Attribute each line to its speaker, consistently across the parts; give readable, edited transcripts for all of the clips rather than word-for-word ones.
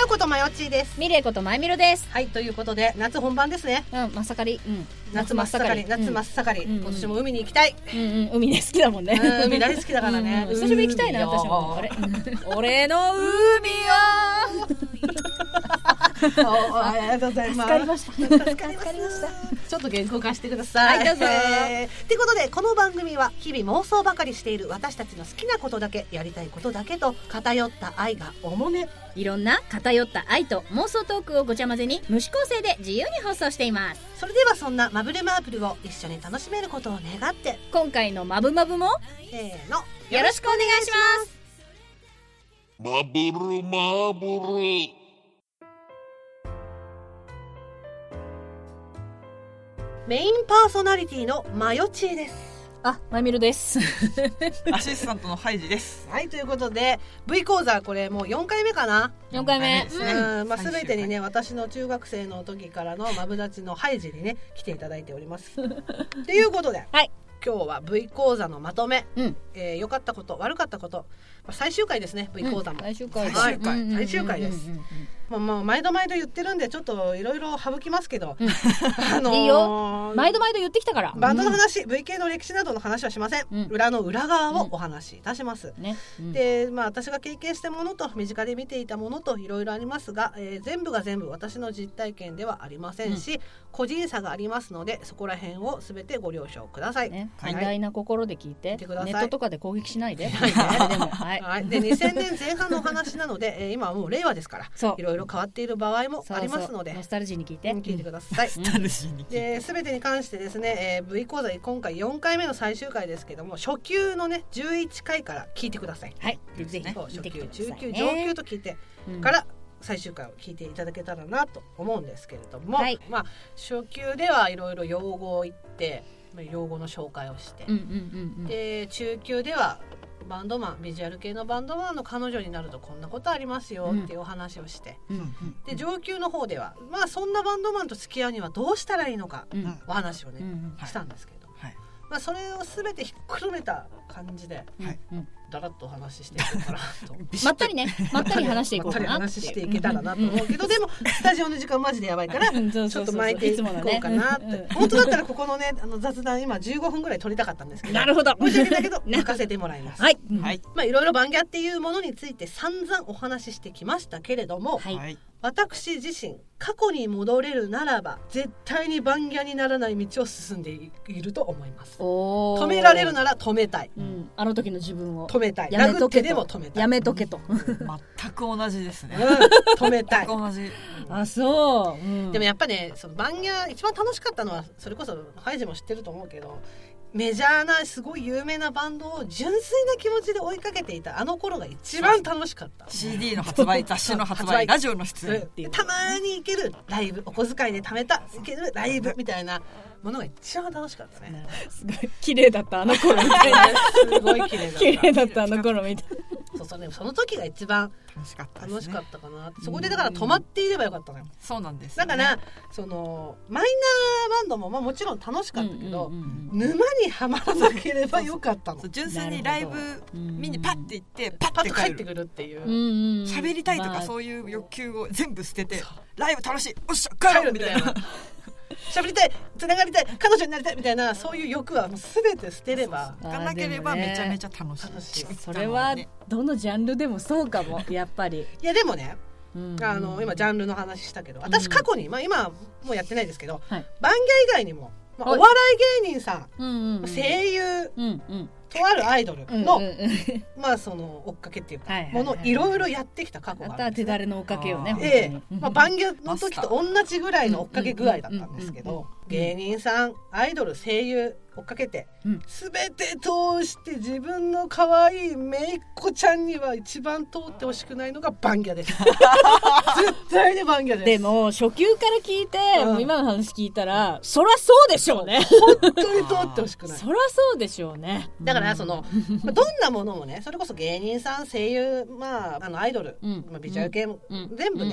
Speaker 1: よことまよちです。
Speaker 2: ミレイことまゆみろです。
Speaker 1: はい、ということで夏本番ですね。
Speaker 2: 真っ盛り、
Speaker 1: 夏真っ盛り、今年も海に行きたい。
Speaker 2: 海ね好きだもんね。
Speaker 1: 海大好きだからね。
Speaker 2: 久しぶり行きたいな私も。あれ俺の海は
Speaker 1: ありがとうございます。
Speaker 2: 助かりました。
Speaker 1: 助かりました。ちょっと原稿化してください。
Speaker 2: はい、どうぞ。
Speaker 1: ということでこの番組は日々妄想ばかりしている私たちの好きなことだけ、やりたいことだけと偏った愛がおもね。
Speaker 2: いろんな偏った愛と妄想トークをごちゃ混ぜに無指向性で自由に放送しています。
Speaker 1: それではそんなマブルマープルを一緒に楽しめることを願って、
Speaker 2: 今回のマブマブも
Speaker 1: せーの
Speaker 2: よろしくお願いします。
Speaker 3: マブルマブル。
Speaker 1: メインパーソナリティのまよちです。
Speaker 2: まゆみろです。
Speaker 4: アシスタントのハイジです。
Speaker 1: はい、ということで V 講座、これもう4回目かな。
Speaker 2: 4回目。
Speaker 1: 全てにね、私の中学生の時からのマブダチのハイジにね来ていただいております。ということで、
Speaker 2: はい、
Speaker 1: 今日は V 講座のまとめ、良かったこと悪かったこと、最終回ですね。 V 講座も、
Speaker 2: 最終回
Speaker 1: 最終回です。毎度毎度言ってるんでちょっといろいろ省きますけど、
Speaker 2: いいよ、毎度毎度言ってきたから。
Speaker 1: バンドの話、VK の歴史などの話はしません。裏の裏側をお話しいたします。で、私が経験したものと身近で見ていたものといろいろありますが、全部が全部私の実体験ではありませんし、個人差がありますので、そこら辺をすべてご了承ください。
Speaker 2: 寛大な心で聞いて、ネットとかで攻撃しないで。で
Speaker 1: 2000年前半のお話なので、今はもう令和ですから、いろいろ変わっている場合もありますので、
Speaker 2: ノスタルジーに聞いて
Speaker 1: ください。で、全てに関してですね、V 講座今回4回目の最終回ですけども、初級のね11回から聞いてください。
Speaker 2: はい、ぜひ
Speaker 1: 初級、中級、上級と聞いてから最終回を聞いていただけたらなと思うんですけれども、初級ではいろいろ用語を言って、用語の紹介をして、で中級ではバンドマン、ビジュアル系のバンドマンの彼女になるとこんなことありますよっていうお話をして、で上級の方ではそんなバンドマンと付き合うにはどうしたらいいのか、お話をね、したんですけど、それを全てひっくるめた感じで、だらっとお話ししていこうかなと
Speaker 2: まったり話していこうかな
Speaker 1: 話していけたらなと思うけど、でもスタジオの時間マジでやばいからちょっと巻いていこうかなって。本当だったらここのね雑談今15分ぐらい撮りたかったんですけど、
Speaker 2: なるほど、
Speaker 1: 申し訳ないけど任せてもらいます。
Speaker 2: はい、
Speaker 1: いろいろバンギャっていうものについて散々お話ししてきましたけれども、私自身過去に戻れるならば絶対にバンギャにならない道を進んでいると思います。止められるなら止めたい、
Speaker 2: あの時の自分を
Speaker 1: 止めたい、殴ってでも止めたい、
Speaker 2: やめとけと。
Speaker 4: 全く同じですね。
Speaker 1: 止めたい。
Speaker 4: 同じ。
Speaker 2: そう、
Speaker 1: でもやっぱね、そのバンギャ一番楽しかったのは、それこそハイジも知ってると思うけど、メジャーなすごい有名なバンドを純粋な気持ちで追いかけていたあの頃が一番楽しかった。
Speaker 4: CD の発売、雑誌の発売、ラジオの出演っていう、
Speaker 1: たまに行けるライブ、お小遣いで貯めた行けるライブみたいなものが一番楽しかったね。
Speaker 2: すごい綺麗だったあの頃みたいな。
Speaker 1: すごい綺
Speaker 2: 麗だったあの頃みたいな。
Speaker 1: その時が一番楽しかったかな。そこでだから止まっていればよかったのよ。
Speaker 4: そうなんです、
Speaker 1: だからそのマイナーバンドももちろん楽しかったけど、沼にはまらなければよかったの。
Speaker 4: 純粋にライブ見にパッて行ってパッて
Speaker 1: 帰ってくるっていう、
Speaker 4: 喋りたいとかそういう欲求を全部捨てて、ライブ楽しい、おっしゃ帰るみたいな、
Speaker 1: 喋りたい、つながりたい、彼女になりたいみたいな、そういう欲はもう全て捨てれば、
Speaker 4: 行かなければめちゃめちゃ楽しい。
Speaker 2: それはどのジャンルでもそうかも、やっぱり。
Speaker 1: いやでもね、今ジャンルの話したけど、私過去に、今もうやってないですけど、バンギャ以外にも、お笑い芸人さん、声優、とあるアイドルのその追っかけっていうかものいろいろやってきた過去があるんですね。
Speaker 2: あとは手だれの追っかけよね。
Speaker 1: バンギャの時と同じぐらいの追っかけ具合だったんですけど、芸人さん、アイドル、声優追っかけて、全て通して自分の可愛いめいっ子ちゃんには一番通ってほしくないのがバンギャです。絶対にバンギャです。
Speaker 2: でも初級から聞いて、今の話聞いたらそりゃそうでしょうね。
Speaker 1: 本当に通ってほしくない。
Speaker 2: そりゃそうでしょうね。
Speaker 1: だからどんなものもね、それこそ芸人さん、声優、アイドル、ビジュアル系も全部ね、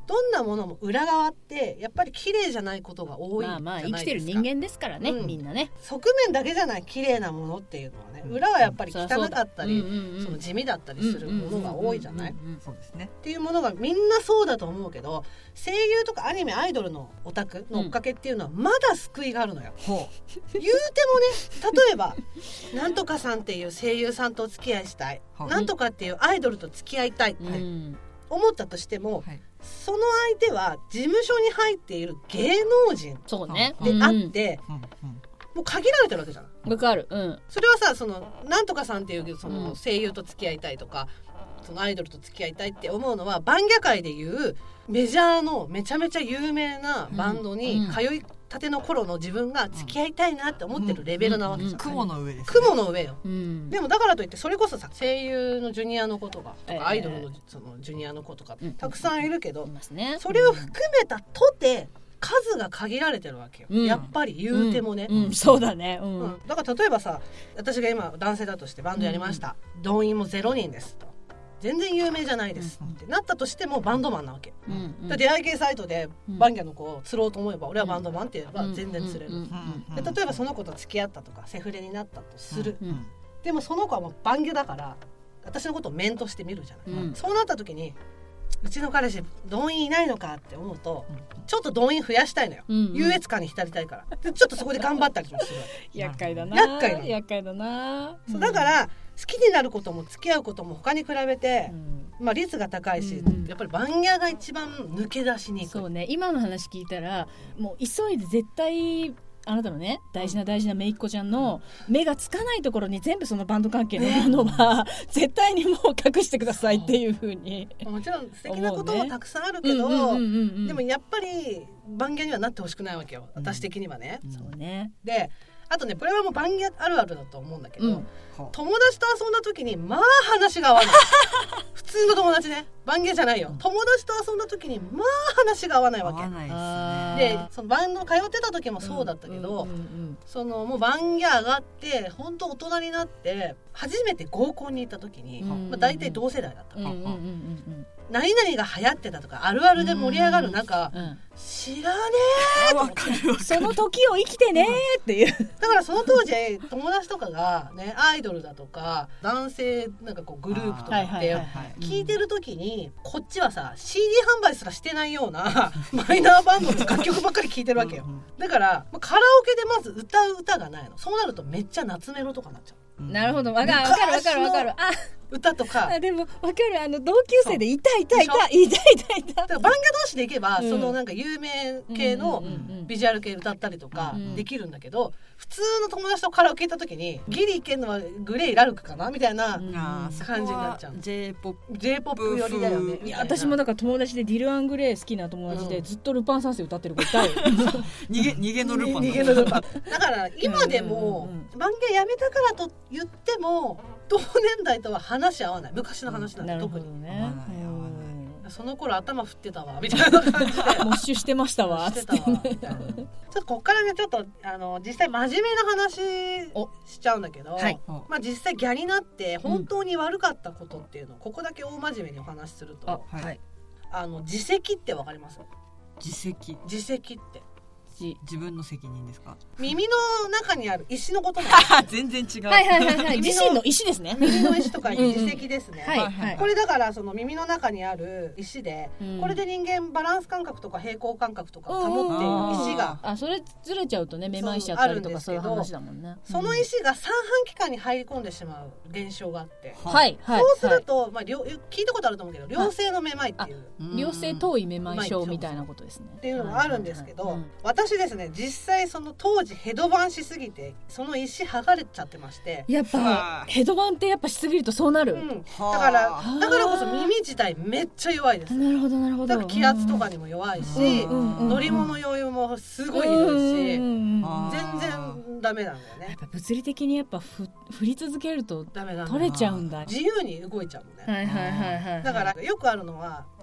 Speaker 1: どんなものも裏側ってやっぱり綺麗じゃないことが多いじゃないですか。
Speaker 2: 生きてる人間ですからね、みんなね。
Speaker 1: 側面だけじゃない綺麗なものっていうのはね、裏はやっぱり汚かったり、その地味だったりするものが多いじゃない。
Speaker 4: そうですね。
Speaker 1: っていうものがみんなそうだと思うけど、声優とかアニメアイドルのオタクの追っかけっていうのはまだ救いがあるのよ。言うてもね、例えばなんとかさんっていう声優さんとお付き合いしたい、なんとかっていうアイドルと付き合いたいって思ったとしても、その相手は事務所に入っている芸能人であって、もう限られてるわけじゃない。
Speaker 2: わかる。
Speaker 1: それはさ、そのなんとかさんっていうその声優と付き合いたいとか、そのアイドルと付き合いたいって思うのは、バンギャ界でいうメジャーのめちゃめちゃ有名なバンドに通いたての頃の自分が付き合いたいなって思ってるレベルなわけじゃん。
Speaker 4: 雲の上です、ね、
Speaker 1: 雲の上よ、でもだからといってそれこそさ、声優のジュニアの子とか、アイドルのそのジュニアの子とかたくさんいるけど、それを含めたとて数が限られてるわけよ、やっぱり言うてもね、
Speaker 2: そうだね、
Speaker 1: だから例えばさ、私が今男性だとしてバンドやりました、動員も0人ですと、全然有名じゃないですってなったとしてもバンドマンなわけ、出会い系サイトでバンギャの子を釣ろうと思えば、俺はバンドマンって言えば全然釣れる、で例えばその子と付き合ったとかセフレになったとする、でもその子はもうバンギャだから私のことを面として見るじゃない、そうなった時にうちの彼氏動員いないのかって思うと、ちょっと動員増やしたいのよ、優越感に浸りたいから。でちょっとそこで頑張ったりもするわけ。
Speaker 2: 厄介だな。厄介だな。
Speaker 1: そうだから好きになることも付き合うことも他に比べて、率が高いし、やっぱりバンギャが一番抜け出しにくい。
Speaker 2: そうね、今の話聞いたらもう急いで絶対あなたのね、大事な姪っ子ちゃんの目がつかないところに全部そのバンド関係のものは、絶対にもう隠してくださいっていう風に、
Speaker 1: もちろん素敵なこともたくさんあるけど、でもやっぱりバンギャにはなってほしくないわけよ、私的にはね。
Speaker 2: そうね。
Speaker 1: であとね、これはもうバンギャあるあるだと思うんだけど、友達と遊んだ時にまあ話が合わない普通の友達ね、バンギャじゃないよ、友達と遊んだ時にまあ話が合わないわけ。合わないですね。でそのバンド通ってた時もそうだったけど、そのもうバンギャ上がって本当大人になって初めて合コンに行った時に、大体同世代だった、何々が流行ってたとかあるあるで盛り上がる中、知らねえと思って、
Speaker 2: その時を生きてねっていう
Speaker 1: だからその当時友達とかがね、アイドルだとか男性なんかこうグループとかって聞いてる時に、こっちはさ CD 販売すらしてないようなマイナーバンドの楽曲ばっかり聴いてるわけよ。だからカラオケでまず歌う歌がないの。そうなるとめっちゃ夏メロとかなっちゃう。
Speaker 2: なるほど、わかる。あ、
Speaker 1: 歌とか。
Speaker 2: でもわかる、同級生でいた。だからバンギャ
Speaker 1: 同士で行けば、そのなんか有名系のビジュアル系歌ったりとかできるんだけど、普通の友達とカラオケ行った時にギリ行けるのはグレイラルクかなみたいな感じになっちゃう。J-POP よりだよね。
Speaker 2: いや私もだから友達でディル・アングレイ好きな友達でずっとルパン三世歌ってる子いたよ
Speaker 4: 逃げのルパン。
Speaker 1: だから今でもバンギャやめたからと言っても同年代とは話し合わない。昔の話なんで特にその頃頭振ってたわみたいな感じで
Speaker 2: モッシュしてましたわ
Speaker 1: ちょっとこっからね、ちょっと実際真面目な話しちゃうんだけど、実際ギャになって本当に悪かったことっていうのをここだけ大真面目にお話しすると、自責ってわかります？
Speaker 4: 自責
Speaker 1: って
Speaker 4: 自分の責任ですか？
Speaker 1: 耳の中にある石のことなんです
Speaker 4: 全然違う。
Speaker 2: 自身の石ですね。
Speaker 1: 耳の石とか自責ですね。これだからその耳の中にある石で、これで人間バランス感覚とか平衡感覚とかを保っている石が、
Speaker 2: それずれちゃうとね、めまいしちゃったりとかそういう話だもんね。
Speaker 1: その石が三半規管に入り込んでしまう現象があって、
Speaker 2: そう
Speaker 1: すると聞いたことあると思うけど、良性のめまいっていう、
Speaker 2: 良性頭位めまい症みたいなことですね
Speaker 1: っていうのがあるんですけど、私ですね、実際その当時ヘドバンしすぎてその石剥がれちゃってまして、
Speaker 2: やっぱヘドバンってやっぱしすぎるとそうなる、
Speaker 1: だからこそ耳自体めっちゃ弱いです。
Speaker 2: なるほどなるほど。
Speaker 1: だから気圧とかにも弱いし、乗り物余裕もすごいいるし、全然ダメなんだよね。
Speaker 2: やっぱ物理的にやっぱ振り続けると取れちゃうんだ。
Speaker 1: 自由に動いちゃうのね。だからよくあるのは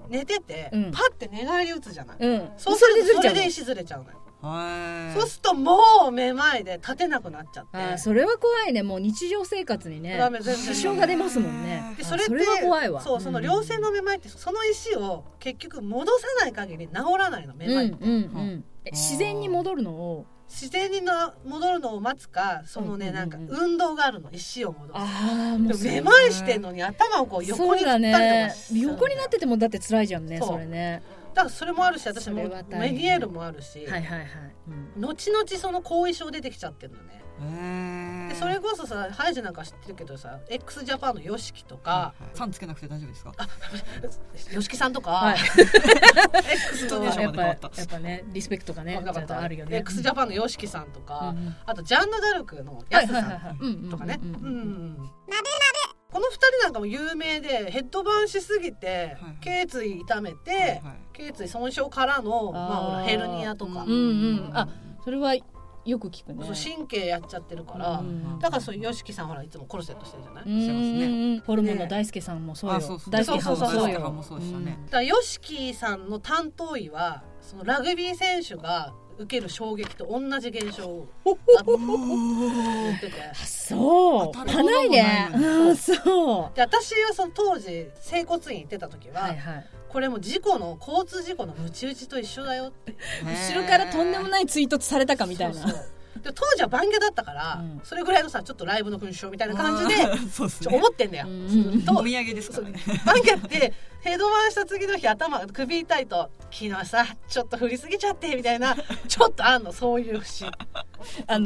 Speaker 1: 寝てて、
Speaker 2: うん
Speaker 1: パッて寝返り打つじゃない、
Speaker 2: うん、
Speaker 1: そうするとそれ
Speaker 2: う
Speaker 1: で石ずれちゃうのよ。
Speaker 4: はい。
Speaker 1: そうするともうめまいで立てなくなっちゃって。
Speaker 2: あ、それは怖いね。もう日常生活にね支障が出ますもんね。
Speaker 1: でそれって
Speaker 2: それは怖いわ。
Speaker 1: そう、その良性のめまいってその石を結局戻さない限り治らないの、めまいって、
Speaker 2: 自然に戻るのを
Speaker 1: 戻るのを待つか、そのね、なんか運動があるの、石を戻す。
Speaker 2: もう
Speaker 1: めまいしてんのに頭をこう横に振ったりとか
Speaker 2: 横になっててもだって辛いじゃんね、それね。
Speaker 1: だからそれもあるし、私もメディエールもあるし、後々その後遺症出てきちゃってるのね。でそれこそさ、ハイジなんか知ってるけどさ、 x ジャパンのヨシキとか、
Speaker 4: さんつけなくて大丈夫ですか？
Speaker 1: ヨシキさんとか、X の
Speaker 2: やっぱね、リスペクトがねちゃんとあるよね。
Speaker 1: x ジャパンのヨシキさんとか、あとジャンヌ・ダルクのヤスさんとかね。この2人なんかも有名で、ヘッドバンしすぎて頸椎痛めて、頸椎損傷からのヘルニアとか、
Speaker 2: あ、それはよく聞くね。
Speaker 1: 神経やっちゃってるから、だからそういう吉木さんほらいつもコルセットしてるじゃない。
Speaker 2: してますね。ホルモンの大輔さんもそうよ。大輔さんもそうよ。
Speaker 1: だから吉木さんの担当医は、そのラグビー選手が受ける衝撃と同じ現象を言ってて、
Speaker 2: そう花いね。そう
Speaker 1: で、私はその当時整骨院行ってた時は、これも交通事故のムチ打ちと一緒だよって、
Speaker 2: 後ろからとんでもない追突されたかみたいな。
Speaker 1: で当時はバンギャだったから、それぐらいのさ、ちょっとライブの勲章みたいな感じで思ってんだよ。
Speaker 4: お土産ですからね。
Speaker 1: バンギャってヘドバンした次の日首痛いと、昨日さちょっと振りすぎちゃってみたいな、ちょっとあんの、そういう節。
Speaker 2: あ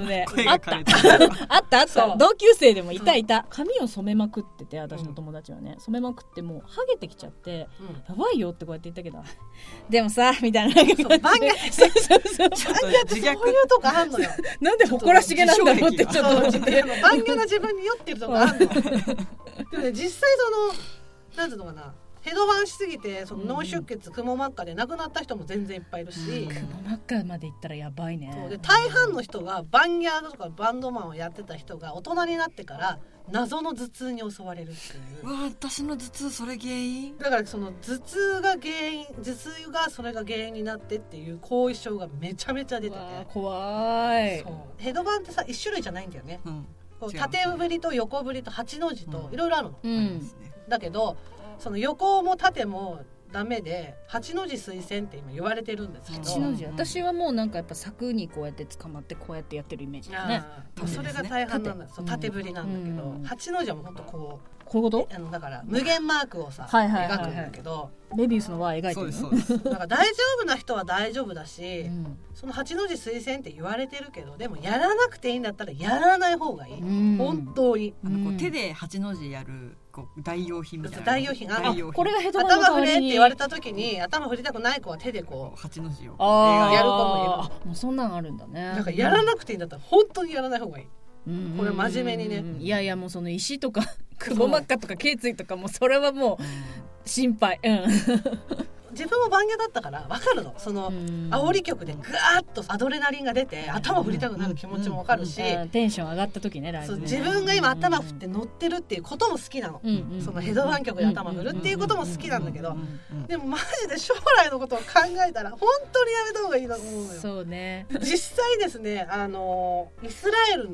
Speaker 2: った同級生でもいた。髪を染めまくってて、私の友達はね、染めまくってもうハゲてきちゃって、やばいよってこうやって言ったけど、でもさみたいな。バンギャってそういうとこあんのよ。なんで誇らしげなんだろうってちょっと思って、
Speaker 1: バンギャの自分に酔ってるとこあんの。でもね、実際なんていうのかな、ヘドバンしすぎてその脳出血、くも膜下で亡くなった人も全然いっぱいいるし、
Speaker 2: くも膜下まで行ったらやばいね。
Speaker 1: そうで、大半の人がバンギャーとかバンドマンをやってた人が大人になってから謎の頭痛に襲われるっていう。
Speaker 4: 私の頭痛それ原因
Speaker 1: だから、その頭痛がそれが原因になってっていう後遺症がめちゃめちゃ出てて、
Speaker 2: 怖い。
Speaker 1: そうヘドバンってさ、一種類じゃないんだよね。縦振りと横振りと8の字といろいろあるの。だけどその横も縦もダメで8の字推薦って今言われてるんですけど、
Speaker 2: 8の字、私はもうなんかやっぱ柵にこうやって捕まってこうやってやってるイメージだね。
Speaker 1: それが大半なんだ。縦振りなんだけど、8の字はもうほんとこう
Speaker 2: いうこと
Speaker 1: だから無限マークをさ描くんだけど、
Speaker 2: メビウスの輪描いてるの。
Speaker 1: だから大丈夫な人は大丈夫だし、その8の字推薦って言われてるけど、でもやらなくていいんだったらやらない方がいい。本当に
Speaker 4: 手で8の字やる代用品みたいな。
Speaker 1: 代用品。
Speaker 2: これがヘドバンの代わりに。
Speaker 1: 頭振れって言われた時に、頭振りたくない子は手でこう
Speaker 4: 8の字を
Speaker 1: やる子もいる。
Speaker 2: もうそんなんあるんだね。
Speaker 1: なんかやらなくていいんだったら本当にやらない方がいい。これ真面目にね。
Speaker 2: いやいや、もうその石とかくも膜下とか頸椎とかもそれはもう心配。
Speaker 1: 自分もバンギャだったから分かるの。その煽り曲でガーッとアドレナリンが出て頭振りたくなる気持ちも分かるし、
Speaker 2: テンション上がった時ね、ライブね。
Speaker 1: 自分が今頭振って乗ってるっていうことも好きなの。そのヘドバン曲で頭振るっていうことも好きなんだけど、でもマジで将来のことを考えたら本当にやめた方がいいと思うのよ。
Speaker 2: そうね。
Speaker 1: 実際ですね、イスラエル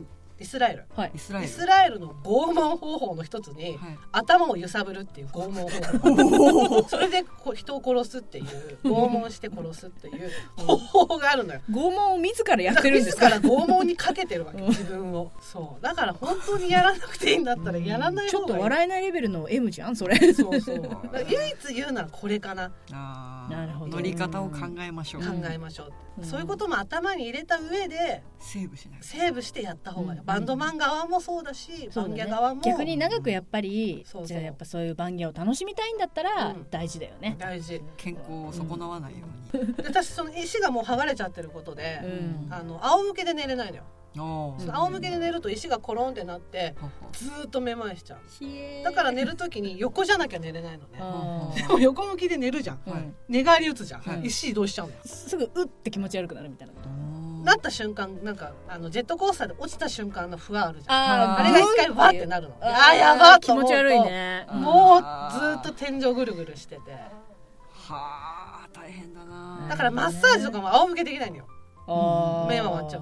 Speaker 1: の拷問方法の一つに、頭を揺さぶるっていう拷問方法それで人を殺すっていう、拷問して殺すっていう方法があるのよ。
Speaker 2: 拷問を自らやってるんですか？
Speaker 1: 自ら拷問にかけてるわけ、自分を。そうだから本当にやらなくていいんだったらやらない方がいい。
Speaker 2: ちょっと笑えないレベルの M じゃんそれ。
Speaker 1: そう唯一言うならこれかな。
Speaker 2: なるほど。
Speaker 4: 乗り方を考えましょう。
Speaker 1: そういうことも頭に入れた上でセーブしてやった方がいい。バンドマン側もそうだし、バンギャ側も。
Speaker 2: 逆に長くやっぱりじゃあやっぱそういうバンギャを楽しみたいんだったら大事だよね。
Speaker 1: 大事。
Speaker 4: 健康を損なわないように。
Speaker 1: 私その石がもう剥がれちゃってることで、仰向けで寝れないのよ。仰向けで寝ると石がコロンってなってずーっとめまいしちゃう。だから寝るときに横じゃなきゃ寝れないのね。でも横向きで寝るじゃん、寝返り打つじゃん、石移動しちゃうのよ。
Speaker 2: すぐうって気持ち悪くなるみたいなこと
Speaker 1: なった瞬間、なんかジェットコースターで落ちた瞬間の不安あるじゃん。あれが一回わってなるの。やばっと思うと
Speaker 2: 気持ち悪いね。
Speaker 1: もうずーっと天井ぐるぐるしてて、
Speaker 4: はあ大変だな。
Speaker 1: だからマッサージとかも仰向けできないのよ。目は割っちゃう。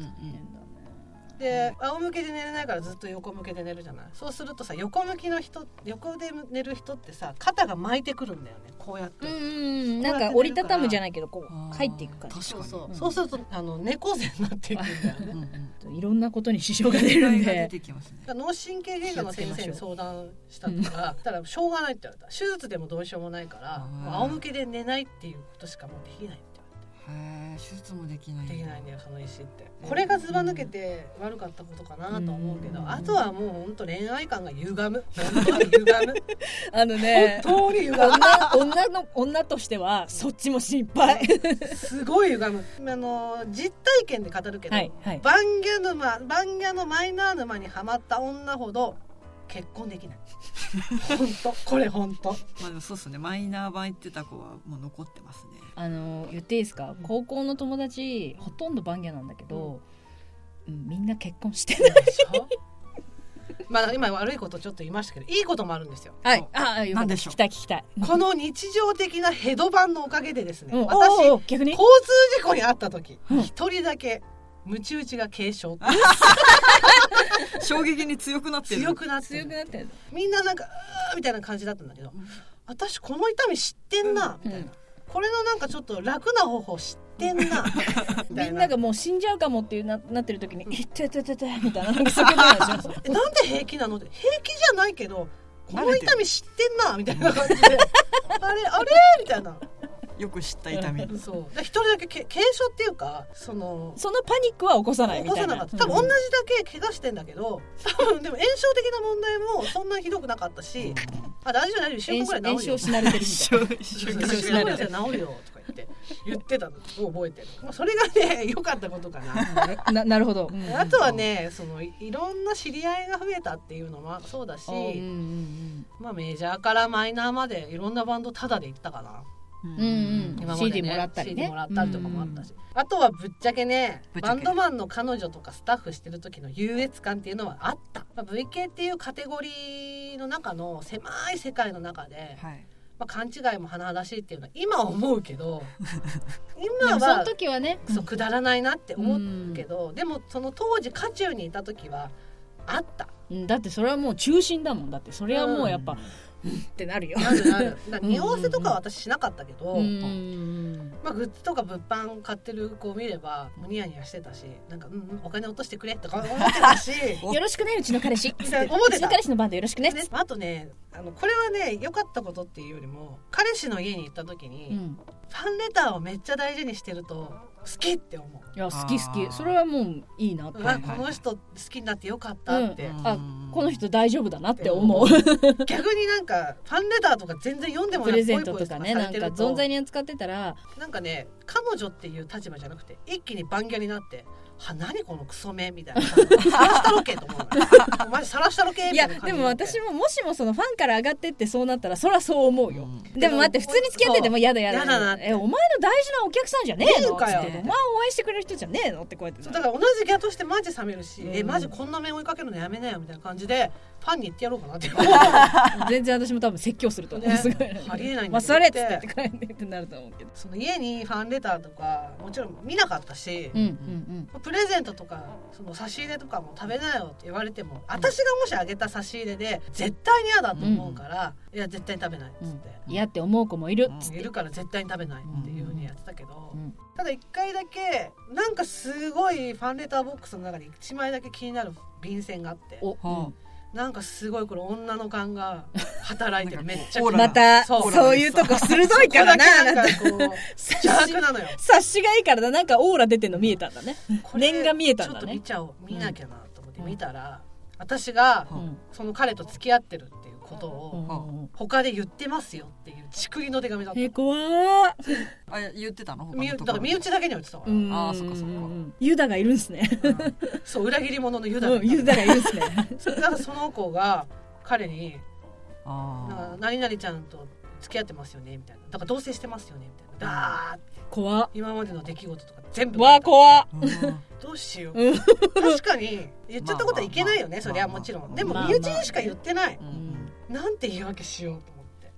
Speaker 1: で仰向けで寝れないからずっと横向けで寝るじゃない。そうするとさ、横向きの人、横で寝る人ってさ、肩が巻いてくるんだよね、こうやって。
Speaker 2: なんか折りたたむじゃないけど、こう入っていく感じ。
Speaker 1: そうすると猫背になっていくんだよね。
Speaker 2: いろんなことに支障が出るんで、
Speaker 1: 脳神経外科の先生に相談したらしょうがないって言われた。手術でもどうしようもないから、仰向けで寝ないっていうことしかもうできないって言われて。
Speaker 4: 手術もできない。
Speaker 1: できないんだよ、その石って。これがずば抜けて悪かったことかなと思うけど、あとはもう本当恋愛観が歪む。本当に歪む。
Speaker 2: ね、
Speaker 1: 本当に歪む。
Speaker 2: 女としてはそっちも心配。
Speaker 1: すごい歪む。実体験で語るけど、バンギャのマイナー沼にはまった女ほど結婚できない。本当、これ本当。
Speaker 4: まあでもそうですね。マイナー版行ってた子はもう残ってますね。
Speaker 2: 言っていいですか？高校の友達ほとんどバンギャなんだけど、みんな結婚してないでしょ。
Speaker 1: まあ今悪いことちょっと言いましたけど、いいこともあるんですよ。
Speaker 2: はい。何でしょう。聞きたい。
Speaker 1: この日常的なヘドバンのおかげでですね、
Speaker 2: 私
Speaker 1: 交通事故に遭った時、一人だけムチ打ちが軽傷。
Speaker 4: 衝撃に強くなってる。
Speaker 1: 強くなってる。みんななんかみたいな感じだったんだけど、私この痛み知ってんなみたいな。これのなんかちょっと楽な方法知ってんな。
Speaker 2: みんながもう死んじゃうかもっていうなってる時に、いっててててみたいななんか叫んでないでしょ。
Speaker 1: なんで平気なの？平気じゃないけど、この痛み知ってんなみたいな感じで、あれみたいな。
Speaker 4: よく知った痛み。
Speaker 1: そう。一人だけ軽傷っていうか、その
Speaker 2: パニックは起こさないみたいな。
Speaker 1: 多分同じだけ怪我してんだけど、多分でも炎症的な問題もそんなひどくなかったし、大丈夫週間ぐらい治るよ。
Speaker 2: 炎症し慣れてるみたいな。
Speaker 1: 週間ぐらいで治るよとか言ってたのを覚えてる。それがね良かったことかな。
Speaker 2: なるほど。
Speaker 1: あとはね、いろんな知り合いが増えたっていうのもそうだし、まあメジャーからマイナーまでいろんなバンドタダで行ったかな。
Speaker 2: 今までね、CD もらったりね、
Speaker 1: CD もらったりとかもあったし、あとはぶっちゃけね、バンドマンの彼女とかスタッフしてる時の優越感っていうのはあった。VK っていうカテゴリーの中の狭い世界の中で、勘違いも甚だしいっていうのは今思うけど今は
Speaker 2: その時はね、
Speaker 1: そうくだらないなって思うけど、でもその当時渦中にいた時はあった。
Speaker 2: だってそれはもう中心だもん。だってそれはもうやっぱ、ってなるよ。
Speaker 1: なる。匂わせとかは私しなかったけど、まあグッズとか物販買ってる子を見ればもうニヤニヤしてたし、なんかお金落としてくれとか思ってたし、
Speaker 2: よろしくねうちの彼氏。
Speaker 1: 思ってた。
Speaker 2: うちの彼氏のバンドよろしくね。
Speaker 1: あとね、これはね良かったことっていうよりも、彼氏の家に行った時に、ファンレターをめっちゃ大事にしてると好きって思う。
Speaker 2: いや好き。それはもういいなって。
Speaker 1: この人好きになってよかったって、
Speaker 2: この人大丈夫だなって思う。
Speaker 1: 逆になんかファンレターとか全然読んでもない、
Speaker 2: プレゼントとかね、なんか存在に扱ってたら、
Speaker 1: なんかね、彼女っていう立場じゃなくて一気にバンギャになって、何このクソめみたいな、さらしたろけと思う。お前さらしたろけみたいな感じ。
Speaker 2: いやでも私ももしもそのファンから上がってってそうなったらそりゃそう思うよ。でも待って、普通に付き合ってても嫌だな。お前の大事なお客さんじゃねえのって、お前を応援してくれる人じゃねえのってこうやって。
Speaker 1: だから同じギャとしてマジ冷めるし、マジこんな面追いかけるのやめなよみたいな感じでファンに言ってやろうかなって。
Speaker 2: 全然私も多分説教すると思う。すごい
Speaker 1: ありえないんだけど、
Speaker 2: まあそれっつって帰ってってなると思うけど、
Speaker 1: その家にファンレターとかもちろん見なかったし、プレゼントとかその差し入れとかも食べなよって言われても、私がもしあげた差し入れで絶対に嫌だと思うから、いや絶対に食べないっつって、
Speaker 2: 嫌って思う子もいるっつって、
Speaker 1: いるから絶対に食べないっていう風にやってたけど、ただ一回だけなんかすごいファンレターボックスの中に1枚だけ気になる便箋があって、なんかすごいこれ女の勘が働いてる。めっちゃ
Speaker 2: またそういうとこ鋭いからな。
Speaker 1: なんかこう邪悪なのよ。
Speaker 2: 察しがいいからだ。なんかオーラ出てんの見えたんだね。念が見えたんだね。
Speaker 1: ちょっと見なきゃなと思って見たら、私がその彼と付き合ってるっていうことを他で言ってますよっていうちくりの手紙だった。
Speaker 2: 怖
Speaker 4: ー。言ってたの？
Speaker 1: だから身内だけには言ってたわ。
Speaker 4: そっかそっか。
Speaker 2: ユダがいるんすね。
Speaker 1: そう、裏切り者のユダ
Speaker 2: がいるんすね。
Speaker 1: だからその子が彼に何々ちゃんと付き合ってますよねみたいな、だから同棲してますよねみたいな、だーって
Speaker 2: 怖っ。
Speaker 1: 今までの出来事とか全部
Speaker 2: 怖っ。
Speaker 1: どうしよう。確かに言っちゃったことはいけないよね、そりゃもちろん。でも身内にしか言ってない。なんて言い訳しようと思って。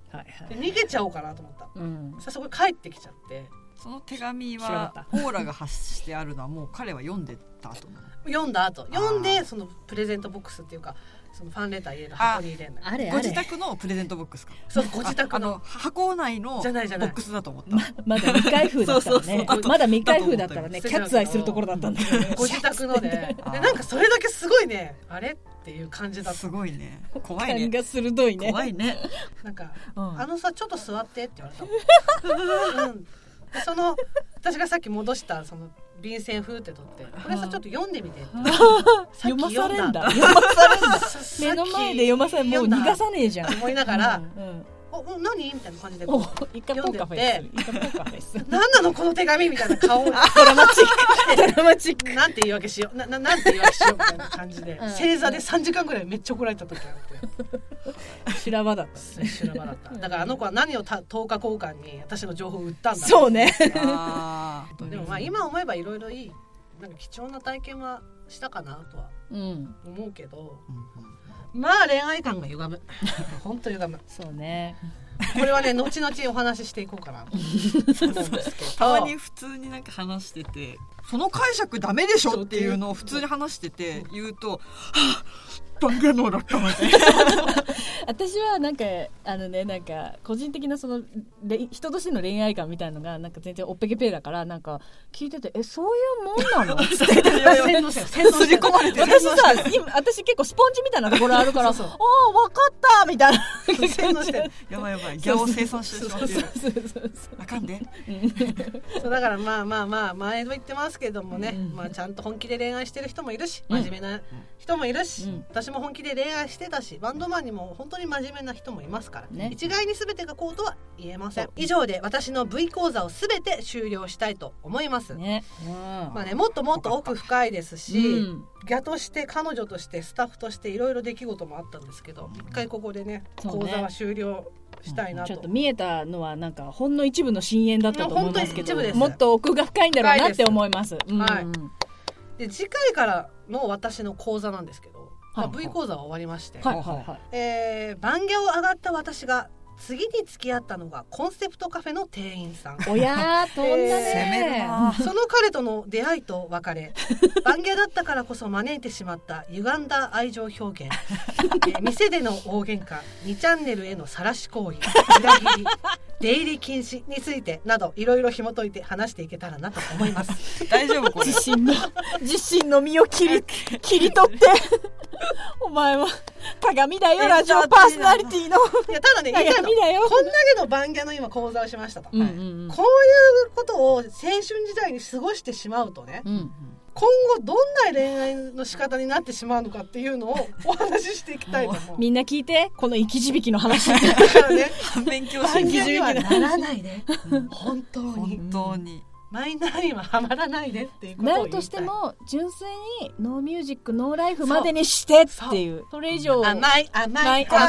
Speaker 1: で逃げちゃおうかなと思った、そこに帰ってきちゃって。
Speaker 4: その手紙はオーラが発してあるのはもう彼は読んでた後
Speaker 1: 読んでそのプレゼントボックスっていうかそのファンレター入れる箱に入れるの。
Speaker 4: ご自宅のプレゼントボックスか。
Speaker 1: そうご自宅の
Speaker 4: 箱内のボックスだと思った。
Speaker 2: まだ未開封だったらねまだ未開封だったらねキャッツアイするところだったんだけど
Speaker 1: ご自宅のでなんかそれだけすごいねあれっていう感じだった。
Speaker 4: すごいね怖いね
Speaker 2: 感が鋭いね
Speaker 4: 怖いね
Speaker 1: なんかさちょっと座ってって言われたその私がさっき戻したその便箋風って取ってこれさちょっと読んでみて
Speaker 2: 読まされんだ目の前で読まされもう逃がさねえじゃん
Speaker 1: 思いながら何みたいな感じで
Speaker 2: 読んでて
Speaker 1: 何なのこの手紙みたいな顔ドラマチックなんて言い訳しようなんて言い訳しようみたいな感じで正座で3時間ぐらいめっちゃ怒られた時あって
Speaker 2: 修羅場だった
Speaker 1: だからあの子は何を10日交換に私の情報を売ったんだ
Speaker 2: そうね
Speaker 1: でもまあ今思えばいろいろいいなんか貴重な体験はしたかなとは思うけど、まあ恋愛観が歪む本当歪む
Speaker 2: そうね
Speaker 1: これはね後々お話ししていこうかなと思うんですけど
Speaker 4: たまに普通になんか話しててその解釈ダメでしょっていうのを普通に話してて言うとバンガノーだったので
Speaker 2: 私はなんかなんか個人的なその人としての恋愛観みたいのがなんか全然おっぺけぺーだからなんか聞いててそういうもんなのって
Speaker 1: 洗脳して込まれてる
Speaker 2: 私結構スポンジみたいなところあるから分かったみたいな
Speaker 4: 洗脳してやばいギャを生産してしまってるあかんで
Speaker 1: そうだからまあ前も言ってますけどもね、まあちゃんと本気で恋愛してる人もいるし真面目な人もいるし、私も本気で恋愛してたしバンドマンにも本当に真面目な人もいますから、ね、一概に全てがこうとは言えません。以上で私の V 講座を全て終了したいと思います、ねまあね、もっともっと奥深いですし、ギャとして彼女としてスタッフとしていろいろ出来事もあったんですけど、一回ここでね講座は終了したいなと、
Speaker 2: ちょっと見えたのはなんかほんの一部の深淵だったと思いますけどもっと奥が深いんだろうなって思います。
Speaker 1: で次回からの私の講座なんですけど、V 講座は終わりまして、バンギャを上がった私が次に付き合ったのがコンセプトカフェの店員さん。
Speaker 2: おやー飛んだね
Speaker 1: その彼との出会いと別れバンギャだったからこそ招いてしまった歪んだ愛情表現店での大喧嘩2チャンネルへの晒し行為裏切り出入り禁止についてなどいろいろ紐解いて話していけたらなと思います
Speaker 4: 大丈夫これ
Speaker 2: 自信の身を切り取ってお前は鏡だよラジオパーソナリティの
Speaker 1: いやただねこんだけのバンギャの今講座をしましたと、こういうことを青春時代に過ごしてしまうとね、今後どんな恋愛の仕方になってしまうのかっていうのをお話ししていきたいと思う
Speaker 2: みんな聞いてこの生き字引の話
Speaker 1: だからね
Speaker 4: 勉強
Speaker 1: して生き字引にはならないで本当にマイナーにはハマらないでっていうことを言いたい。
Speaker 2: なるとしても純粋にノーミュージックノーライフまでにしてっていうそれ以上
Speaker 1: 甘いの恋人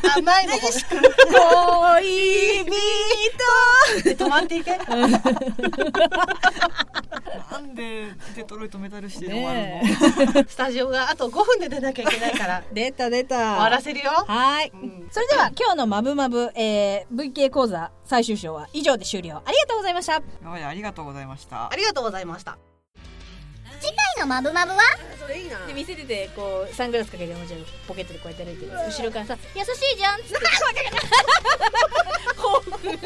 Speaker 1: で止まっていけ
Speaker 4: なんでデトロイトメタルシティで終わるの、
Speaker 1: スタジオがあと5分で出なきゃいけないから
Speaker 2: 出た終
Speaker 1: わらせるよ。
Speaker 2: はい、それでは今日のマブマブ、VK 講座最終章は以上で終了。ありがとうございました。
Speaker 4: ありがとうございました。
Speaker 1: ありがとうございました。
Speaker 5: 次回のマブマブは
Speaker 1: それいいな。
Speaker 2: で見せててこうサングラスかけてもちろんポケットでこうやって歩いてる後ろからさ優しいじゃんっつって
Speaker 1: わかる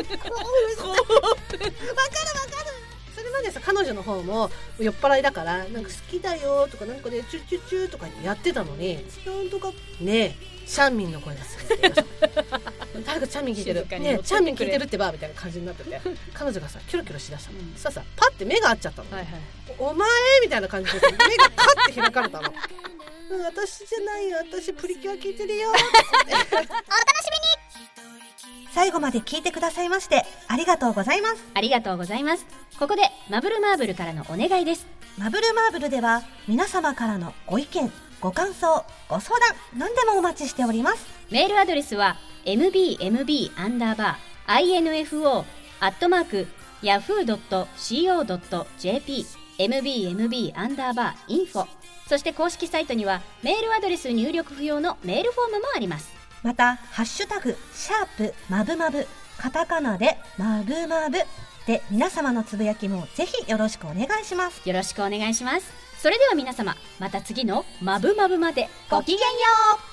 Speaker 1: それまでさ彼女の方も酔っ払いだからなんか好きだよとかなんかでチュチュチュとかやってたのになんとかねえチャンミンの声がする誰かチャンミン聞いてるねえチャンミン聞いてるってばみたいな感じになってて彼女がさキョロキョロしだしたの、さパッて目が合っちゃったの、お前みたいな感じで目がカッて開かれたの私じゃないよ私プリキュア聞いてるよお楽しみに。最後まで聞いてくださいましてありがとうございます。
Speaker 5: ありがとうございます。ここでマブルマーブルからのお願いです。
Speaker 1: マブルマーブルでは皆様からのご意見ご感想ご相談何でもお待ちしております。
Speaker 5: メールアドレスは mbmb_info@yahoo.co.jp mbmb_info そして公式サイトにはメールアドレス入力不要のメールフォームもあります。
Speaker 6: またハッシュタグマブマブ、カタカナでマブマブで皆様のつぶやきもぜひよろしくお願いします。
Speaker 5: よろしくお願いします。それでは皆様、また次のマブマブまでごきげんよう。